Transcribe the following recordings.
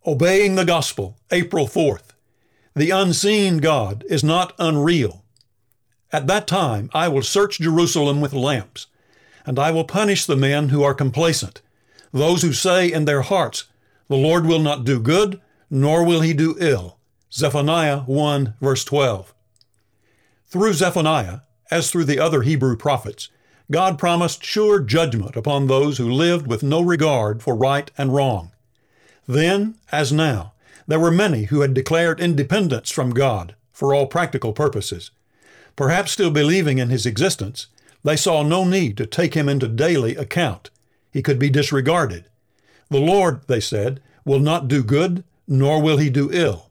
Obeying the Gospel, April 4th. The unseen God is not unreal. At that time I will search Jerusalem with lamps, and I will punish the men who are complacent, those who say in their hearts, "The Lord will not do good, nor will he do ill." Zephaniah 1, verse 12. Through Zephaniah, as through the other Hebrew prophets, God promised sure judgment upon those who lived with no regard for right and wrong. Then, as now, there were many who had declared independence from God for all practical purposes. Perhaps still believing in his existence, they saw no need to take him into daily account. He could be disregarded. The Lord, they said, will not do good, nor will he do ill.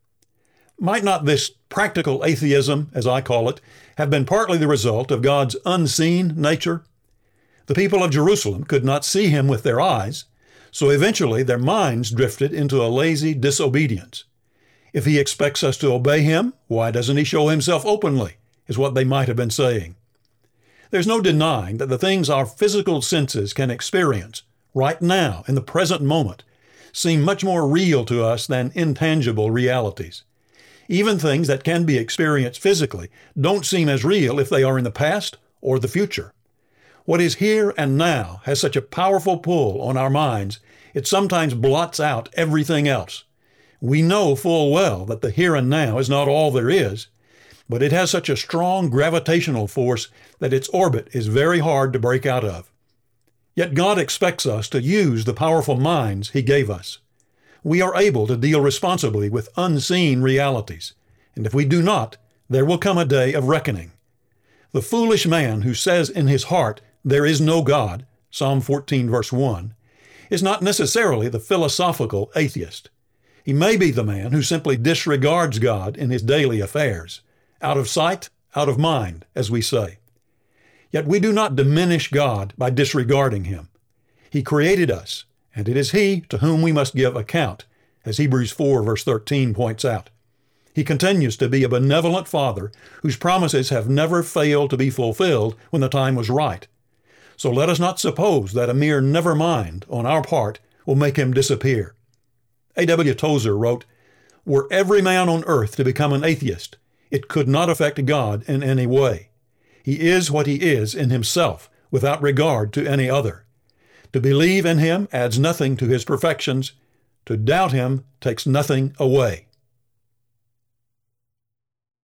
Might not this practical atheism, as I call it, have been partly the result of God's unseen nature? The people of Jerusalem could not see him with their eyes, so eventually their minds drifted into a lazy disobedience. If he expects us to obey him, why doesn't he show himself openly, is what they might have been saying. There's no denying that the things our physical senses can experience right now, in the present moment, seem much more real to us than intangible realities. Even things that can be experienced physically don't seem as real if they are in the past or the future. What is here and now has such a powerful pull on our minds, it sometimes blots out everything else. We know full well that the here and now is not all there is, but it has such a strong gravitational force that its orbit is very hard to break out of. Yet God expects us to use the powerful minds he gave us. We are able to deal responsibly with unseen realities, and if we do not, there will come a day of reckoning. The foolish man who says in his heart, "There is no God," Psalm 14, verse 1, is not necessarily the philosophical atheist. He may be the man who simply disregards God in his daily affairs, out of sight, out of mind, as we say. Yet we do not diminish God by disregarding him. He created us, and it is he to whom we must give account, as Hebrews 4, verse 13 points out. He continues to be a benevolent Father whose promises have never failed to be fulfilled when the time was right. So let us not suppose that a mere never mind on our part will make him disappear. A.W. Tozer wrote, "Were every man on earth to become an atheist, it could not affect God in any way. He is what he is in himself, without regard to any other. To believe in him adds nothing to his perfections. To doubt him takes nothing away."